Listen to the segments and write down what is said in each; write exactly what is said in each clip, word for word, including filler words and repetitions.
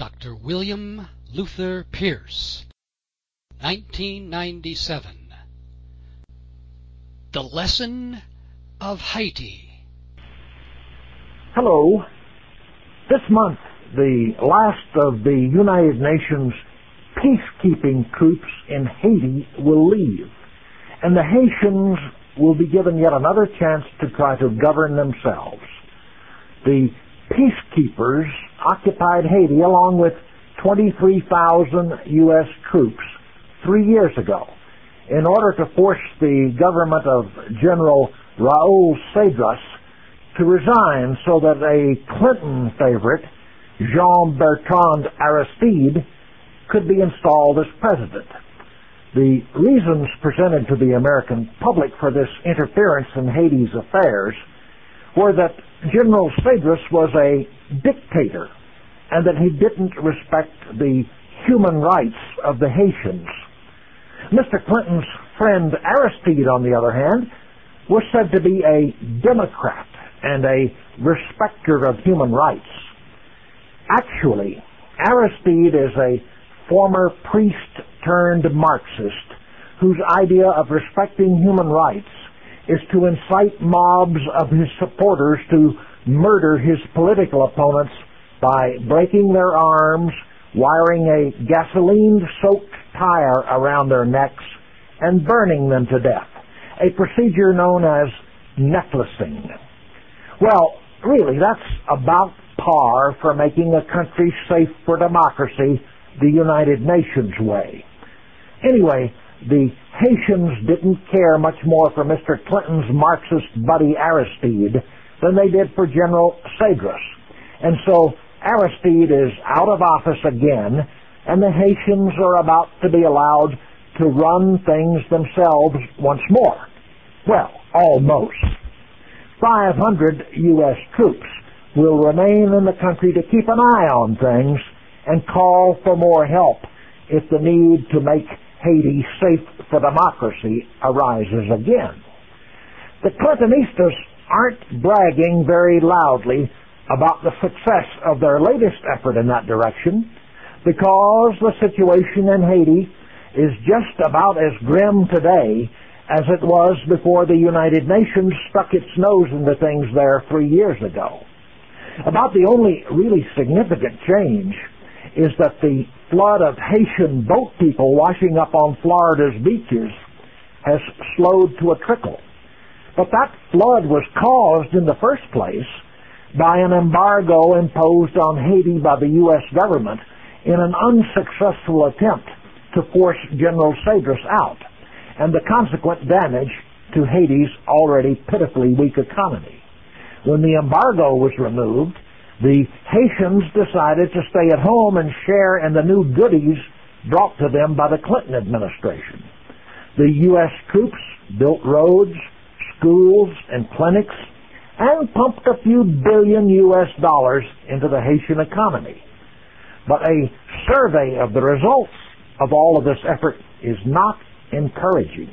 Doctor William Luther Pierce, nineteen ninety-seven. The Lesson of Haiti. Hello. This month, the last of the United Nations peacekeeping troops in Haiti will leave, and the Haitians will be given yet another chance to try to govern themselves. The peacekeepers occupied Haiti along with twenty-three thousand U S troops three years ago in order to force the government of General Raoul Cedras to resign so that a Clinton favorite, Jean-Bertrand Aristide, could be installed as president. The reasons presented to the American public for this interference in Haiti's affairs were that General Cedras was a dictator and that he didn't respect the human rights of the Haitians. Mister Clinton's friend Aristide, on the other hand, was said to be a Democrat and a respecter of human rights. Actually, Aristide is a former priest-turned-Marxist whose idea of respecting human rights is to incite mobs of his supporters to murder his political opponents by breaking their arms, wiring a gasoline-soaked tire around their necks, and burning them to death, a procedure known as necklacing. Well, really, that's about par for making a country safe for democracy the United Nations way. Anyway, the Haitians didn't care much more for Mister Clinton's Marxist buddy Aristide than they did for General Cedras. And so Aristide is out of office again, and the Haitians are about to be allowed to run things themselves once more. Well, almost. five hundred U S troops will remain in the country to keep an eye on things and call for more help if the need to make Haiti safe for democracy arises again. The Clintonistas aren't bragging very loudly about the success of their latest effort in that direction because the situation in Haiti is just about as grim today as it was before the United Nations stuck its nose into things there three years ago. About the only really significant change is that the flood of Haitian boat people washing up on Florida's beaches has slowed to a trickle. But that flood was caused in the first place by an embargo imposed on Haiti by the U S government in an unsuccessful attempt to force General Cedras out, and the consequent damage to Haiti's already pitifully weak economy. When the embargo was removed, the Haitians decided to stay at home and share in the new goodies brought to them by the Clinton administration. The U S troops built roads, schools, and clinics, and pumped a few billion U S dollars into the Haitian economy. But a survey of the results of all of this effort is not encouraging.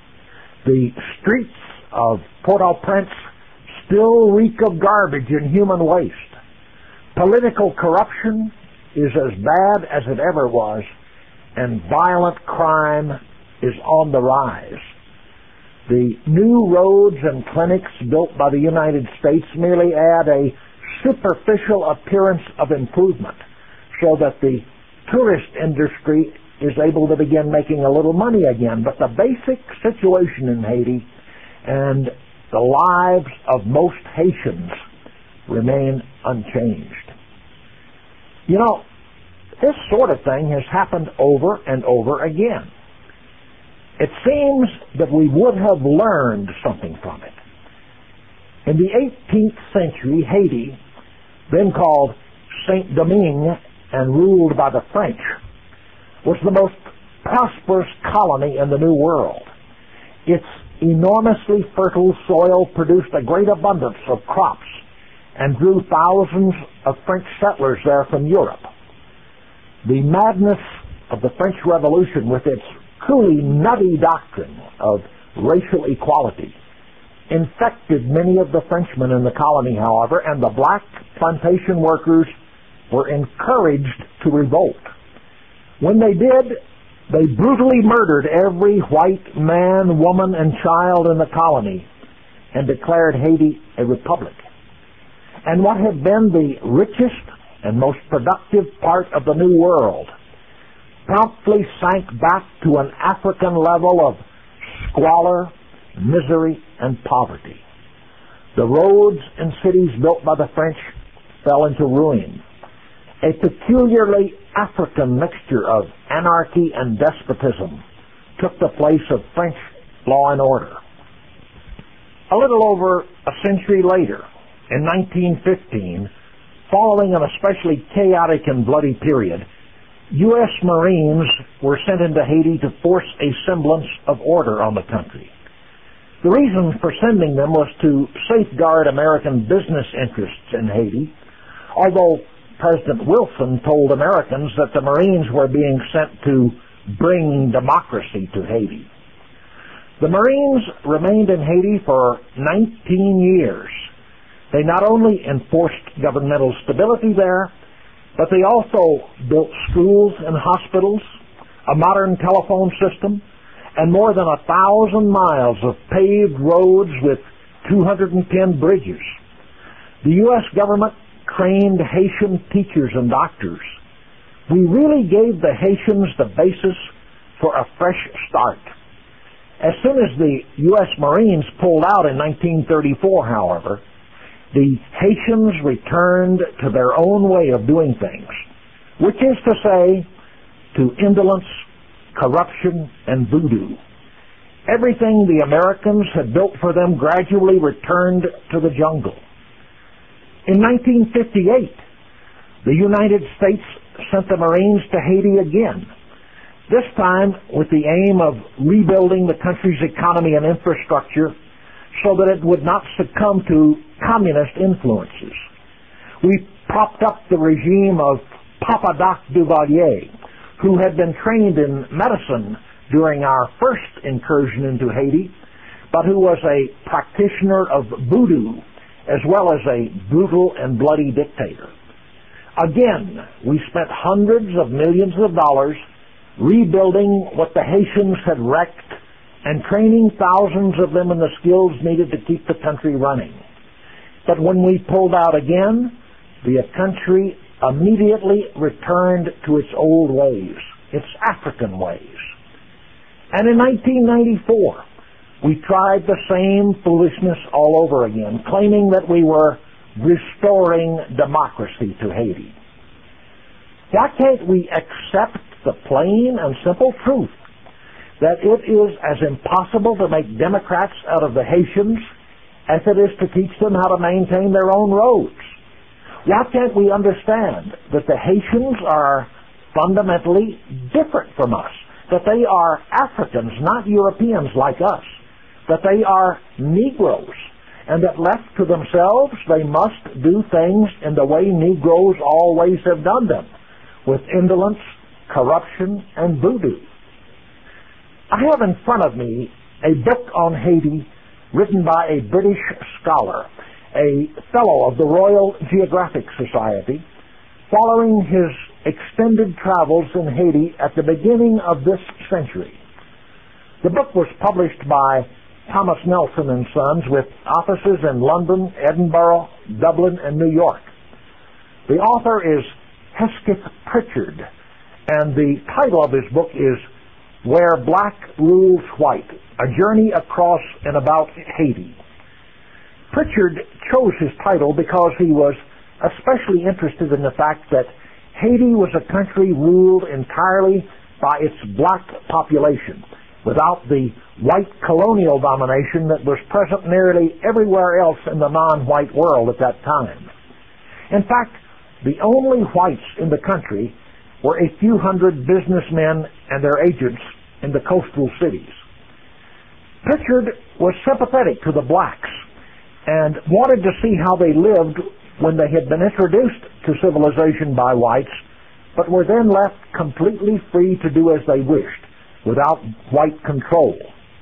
The streets of Port-au-Prince still reek of garbage and human waste. Political corruption is as bad as it ever was, and violent crime is on the rise. The new roads and clinics built by the United States merely add a superficial appearance of improvement so that the tourist industry is able to begin making a little money again. But the basic situation in Haiti and the lives of most Haitians remain unchanged. You know, this sort of thing has happened over and over again. It seems that we would have learned something from it. In the eighteenth century, Haiti, then called Saint-Domingue and ruled by the French, was the most prosperous colony in the New World. Its enormously fertile soil produced a great abundance of crops and drew thousands of French settlers there from Europe. The madness of the French Revolution, with its truly nutty doctrine of racial equality, infected many of the Frenchmen in the colony, however, and the black plantation workers were encouraged to revolt. When they did, they brutally murdered every white man, woman, and child in the colony and declared Haiti a republic. And what had been the richest and most productive part of the New World promptly sank back to an African level of squalor, misery, and poverty. The roads and cities built by the French fell into ruin. A peculiarly African mixture of anarchy and despotism took the place of French law and order. A little over a century later, in nineteen fifteen, following an especially chaotic and bloody period, U S Marines were sent into Haiti to force a semblance of order on the country. The reason for sending them was to safeguard American business interests in Haiti, although President Wilson told Americans that the Marines were being sent to bring democracy to Haiti. The Marines remained in Haiti for nineteen years. They not only enforced governmental stability there, but they also built schools and hospitals, a modern telephone system, and more than a thousand miles of paved roads with two hundred ten bridges. The U S government trained Haitian teachers and doctors. We really gave the Haitians the basis for a fresh start. As soon as the U S Marines pulled out in nineteen thirty-four, however, the Haitians returned to their own way of doing things, which is to say, to indolence, corruption, and voodoo. Everything the Americans had built for them gradually returned to the jungle. In nineteen fifty-eight, the United States sent the Marines to Haiti again, this time with the aim of rebuilding the country's economy and infrastructure so that it would not succumb to communist influences. We propped up the regime of Papa Doc Duvalier, who had been trained in medicine during our first incursion into Haiti, but who was a practitioner of voodoo as well as a brutal and bloody dictator. Again, we spent hundreds of millions of dollars rebuilding what the Haitians had wrecked and training thousands of them in the skills needed to keep the country running. But when we pulled out again, the country immediately returned to its old ways, its African ways. And in nineteen ninety-four, we tried the same foolishness all over again, claiming that we were restoring democracy to Haiti. Why can't we accept the plain and simple truth that it is as impossible to make Democrats out of the Haitians as it is to teach them how to maintain their own roads? Why can't we understand that the Haitians are fundamentally different from us, that they are Africans, not Europeans like us, that they are Negroes, and that left to themselves they must do things in the way Negroes always have done them, with indolence, corruption, and voodoo? I have in front of me a book on Haiti written by a British scholar, a fellow of the Royal Geographic Society, following his extended travels in Haiti at the beginning of this century. The book was published by Thomas Nelson and Sons with offices in London, Edinburgh, Dublin, and New York. The author is Hesketh Pritchard, and the title of his book is Where Black Rules White, A Journey Across and About Haiti. Pritchard chose his title because he was especially interested in the fact that Haiti was a country ruled entirely by its black population, without the white colonial domination that was present nearly everywhere else in the non-white world at that time. In fact, the only whites in the country were a few hundred businessmen and their agents in the coastal cities. Pritchard was sympathetic to the blacks and wanted to see how they lived when they had been introduced to civilization by whites, but were then left completely free to do as they wished, without white control.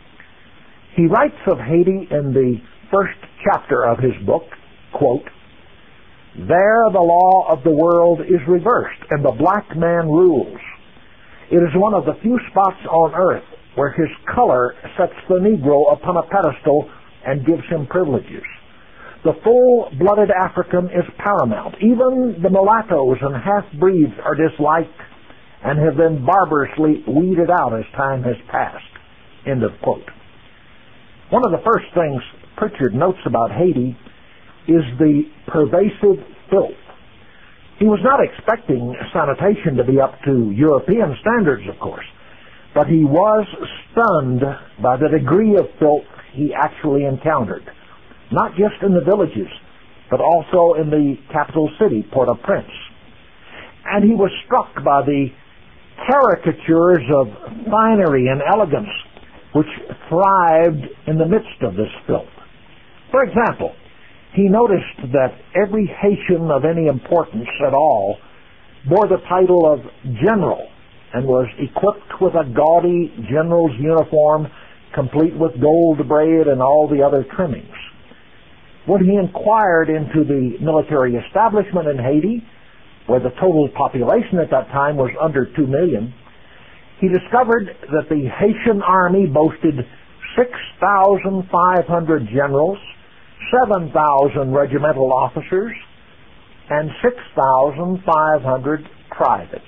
He writes of Haiti in the first chapter of his book, quote, There the law of the world is reversed, and the black man rules. It is one of the few spots on earth where his color sets the Negro upon a pedestal and gives him privileges. The full-blooded African is paramount. Even the mulattoes and half-breeds are disliked and have been barbarously weeded out as time has passed. End of quote. One of the first things Pritchard notes about Haiti is the pervasive filth. He was not expecting sanitation to be up to European standards, of course, but he was stunned by the degree of filth he actually encountered, not just in the villages, but also in the capital city, Port-au-Prince. And he was struck by the caricatures of finery and elegance which thrived in the midst of this filth. For example, he noticed that every Haitian of any importance at all bore the title of general and was equipped with a gaudy general's uniform complete with gold braid and all the other trimmings. When he inquired into the military establishment in Haiti, where the total population at that time was under two million, he discovered that the Haitian army boasted six thousand five hundred generals, seven thousand regimental officers, and six thousand five hundred privates.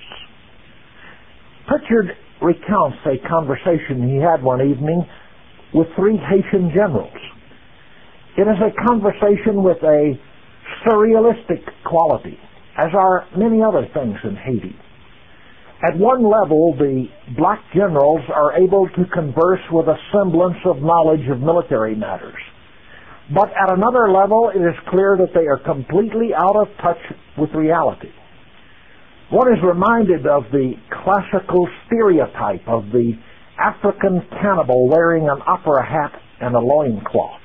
Pritchard recounts a conversation he had one evening with three Haitian generals. It is a conversation with a surrealistic quality, as are many other things in Haiti. At one level, the black generals are able to converse with a semblance of knowledge of military matters. But at another level, it is clear that they are completely out of touch with reality. One is reminded of the classical stereotype of the African cannibal wearing an opera hat and a loincloth.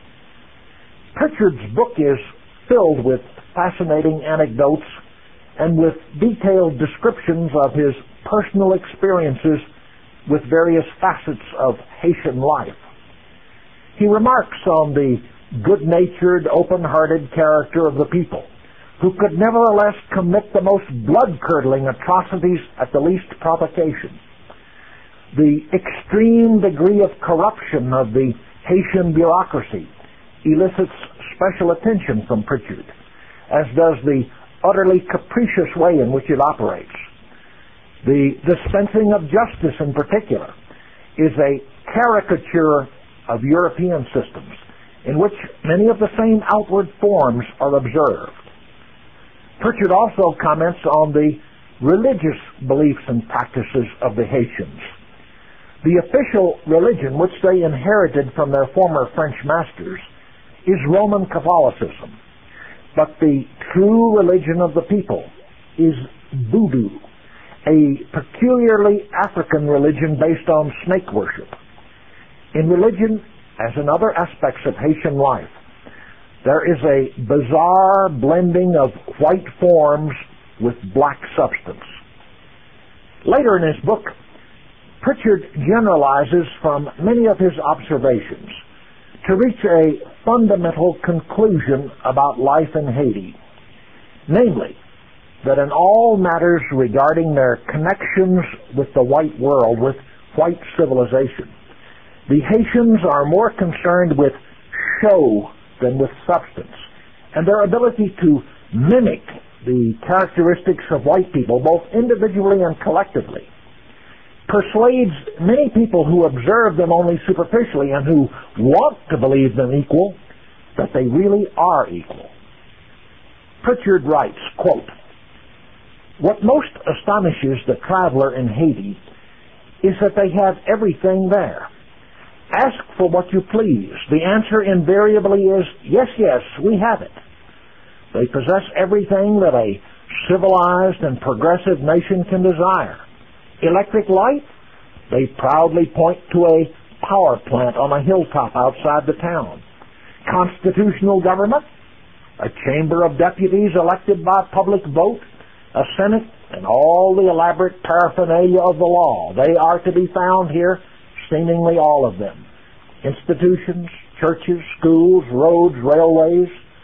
Pritchard's book is filled with fascinating anecdotes and with detailed descriptions of his personal experiences with various facets of Haitian life. He remarks on the good-natured, open-hearted character of the people, who could nevertheless commit the most blood-curdling atrocities at the least provocation. The extreme degree of corruption of the Haitian bureaucracy elicits special attention from Pritchard, as does the utterly capricious way in which it operates. The dispensing of justice, in particular, is a caricature of European systems in which many of the same outward forms are observed. Pritchard also comments on the religious beliefs and practices of the Haitians. The official religion which they inherited from their former French masters is Roman Catholicism, but the true religion of the people is Voodoo, a peculiarly African religion based on snake worship. In religion, as in other aspects of Haitian life, there is a bizarre blending of white forms with black substance. Later in his book, Pritchard generalizes from many of his observations to reach a fundamental conclusion about life in Haiti, namely, that in all matters regarding their connections with the white world, with white civilization, the Haitians are more concerned with show than with substance, and their ability to mimic the characteristics of white people, both individually and collectively, persuades many people who observe them only superficially and who want to believe them equal that they really are equal. Pritchard writes, quote, "What most astonishes the traveler in Haiti is that they have everything there. Ask for what you please. The answer invariably is, yes, yes, we have it. They possess everything that a civilized and progressive nation can desire. Electric light? They proudly point to a power plant on a hilltop outside the town. Constitutional government? A chamber of deputies elected by public vote, a senate, and all the elaborate paraphernalia of the law. They are to be found here, seemingly all of them. Institutions, churches, schools, roads, railways,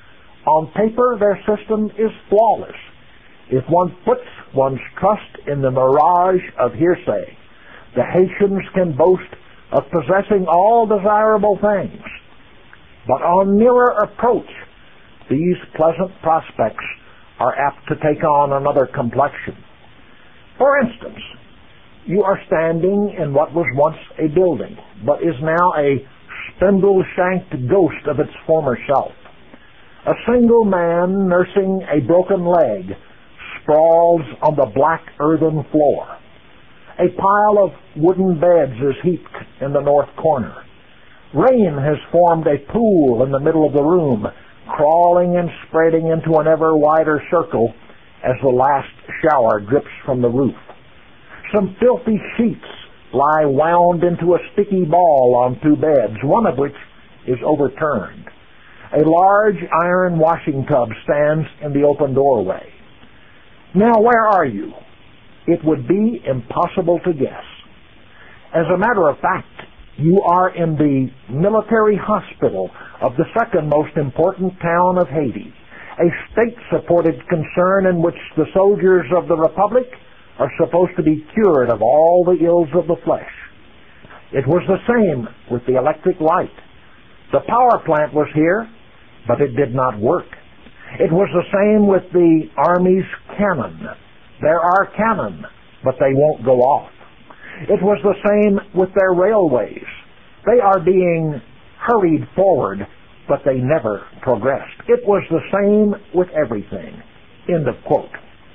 On paper, their system is flawless. If one puts one's trust in the mirage of hearsay, the Haitians can boast of possessing all desirable things. But on nearer approach, these pleasant prospects are apt to take on another complexion. For instance, you are standing in what was once a building, but is now a spindle-shanked ghost of its former self. A single man nursing a broken leg sprawls on the black earthen floor. A pile of wooden beds is heaped in the north corner. Rain has formed a pool in the middle of the room, crawling and spreading into an ever wider circle as the last shower drips from the roof. Some filthy sheets lie wound into a sticky ball on two beds, one of which is overturned. A large iron washing tub stands in the open doorway. Now, where are you? It would be impossible to guess. As a matter of fact, you are in the military hospital of the second most important town of Haiti, a state-supported concern in which the soldiers of the Republic are supposed to be cured of all the ills of the flesh. It was the same with the electric light. The power plant was here, but it did not work. It was the same with the Army's cannon. There are cannon, but they won't go off. It was the same with their railways. They are being hurried forward, but they never progressed. It was the same with everything. End of quote.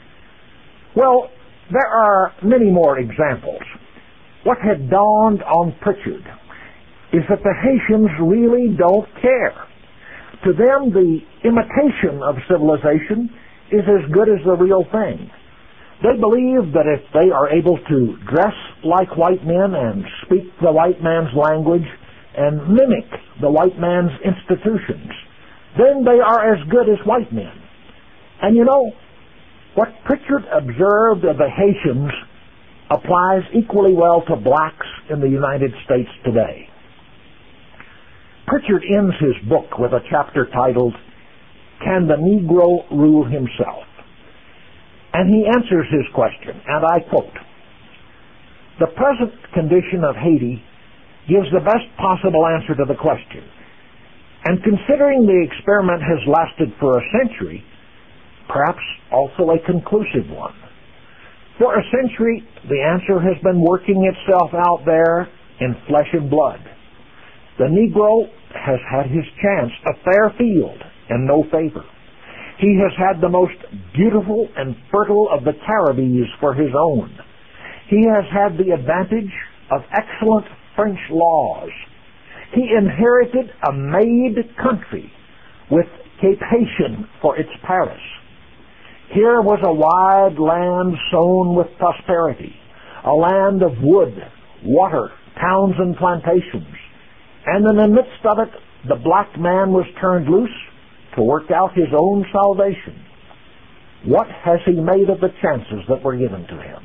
Well, there are many more examples. What had dawned on Pritchard is that the Haitians really don't care. To them, the imitation of civilization is as good as the real thing. They believe that if they are able to dress like white men and speak the white man's language and mimic the white man's institutions, then they are as good as white men. And you know, what Pritchard observed of the Haitians applies equally well to blacks in the United States today. Pritchard ends his book with a chapter titled, "Can the Negro Rule Himself?" And he answers his question, and I quote, "The present condition of Haiti gives the best possible answer to the question. And considering the experiment has lasted for a century, perhaps also a conclusive one. For a century, the answer has been working itself out there in flesh and blood. The Negro has had his chance, a fair field, and no favor. He has had the most beautiful and fertile of the Caribbees for his own. He has had the advantage of excellent French laws. He inherited a made country with Cape Haitian for its Paris. Here was a wide land sown with prosperity, a land of wood, water, towns, and plantations. And in the midst of it, the black man was turned loose to work out his own salvation. What has he made of the chances that were given to him?"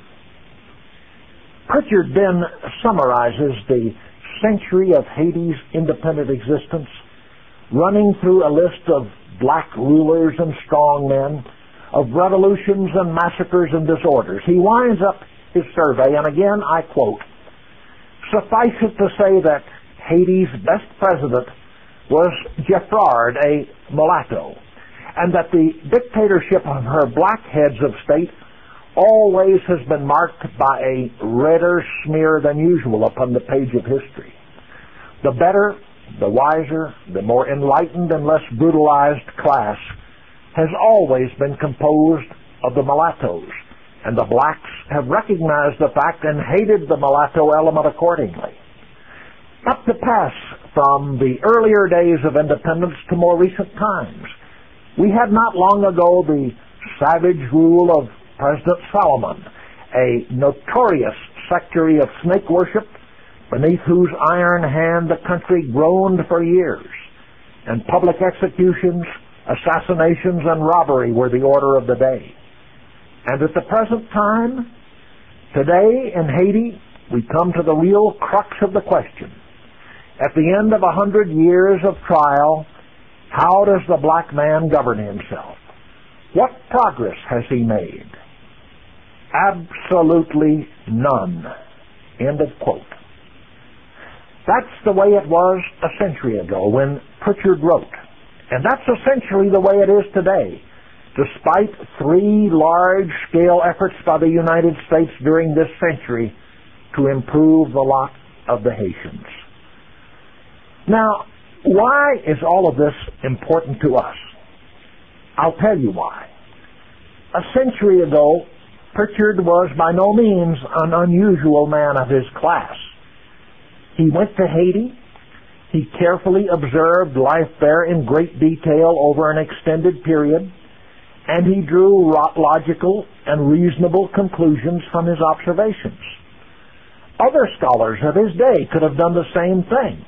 Pritchard then summarizes the century of Haiti's independent existence, running through a list of black rulers and strong men, of revolutions and massacres and disorders. He winds up his survey, and again I quote, "Suffice it to say that Haiti's best president was Geffrard, a mulatto, and that the dictatorship of her black heads of state always has been marked by a redder smear than usual upon the page of history. The better, the wiser, the more enlightened and less brutalized class has always been composed of the mulattoes, and the blacks have recognized the fact and hated the mulatto element accordingly. Up to pass from the earlier days of independence to more recent times, we had not long ago the savage rule of President Solomon, a notorious sectary of snake worship beneath whose iron hand the country groaned for years, and public executions, assassinations, and robbery were the order of the day. And at the present time, today in Haiti, we come to the real crux of the question. At the end of a hundred years of trial, How does the black man govern himself? What progress has he made? Absolutely none. End of quote. That's the way it was a century ago when Pritchard wrote. And that's essentially the way it is today, despite three large-scale efforts by the United States during this century to improve the lot of the Haitians. Now, why is all of this important to us? I'll tell you why. A century ago, Pritchard was by no means an unusual man of his class. He went to Haiti. He carefully observed life there in great detail over an extended period, and he drew logical and reasonable conclusions from his observations. Other scholars of his day could have done the same thing.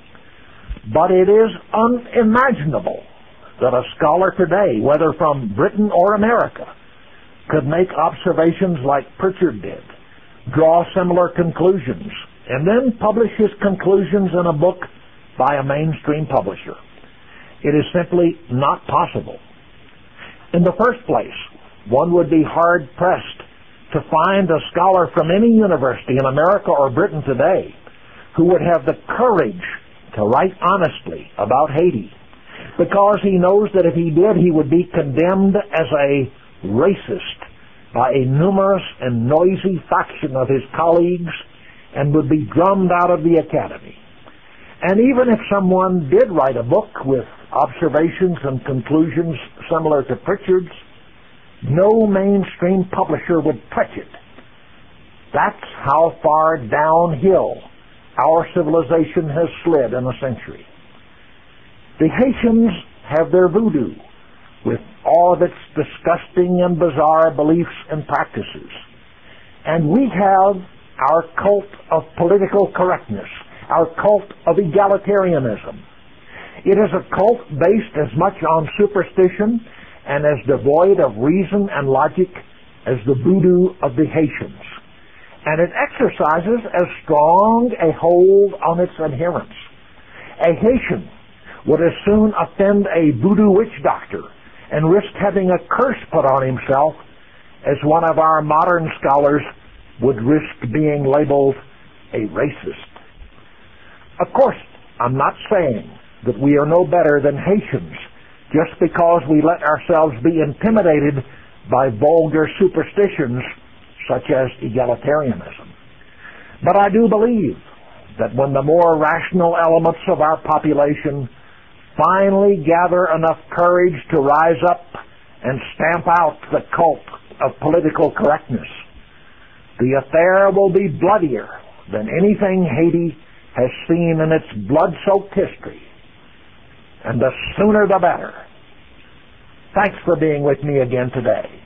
But it is unimaginable that a scholar today, whether from Britain or America, could make observations like Pritchard did, draw similar conclusions, and then publish his conclusions in a book by a mainstream publisher. It is simply not possible. In the first place, one would be hard-pressed to find a scholar from any university in America or Britain today who would have the courage to write honestly about Haiti, because he knows that if he did, he would be condemned as a racist by a numerous and noisy faction of his colleagues and would be drummed out of the academy. And even if someone did write a book with observations and conclusions similar to Pritchard's, no mainstream publisher would touch it. That's how far downhill our civilization has slid in a century. The Haitians have their voodoo, with all of its disgusting and bizarre beliefs and practices. And we have our cult of political correctness, our cult of egalitarianism. It is a cult based as much on superstition and as devoid of reason and logic as the voodoo of the Haitians. And it exercises as strong a hold on its adherents. A Haitian would as soon offend a voodoo witch doctor and risk having a curse put on himself as one of our modern scholars would risk being labeled a racist. Of course, I'm not saying that we are no better than Haitians just because we let ourselves be intimidated by vulgar superstitions such as egalitarianism. But I do believe that when the more rational elements of our population finally gather enough courage to rise up and stamp out the cult of political correctness, the affair will be bloodier than anything Haiti has seen in its blood-soaked history. And the sooner the better. Thanks for being with me again today.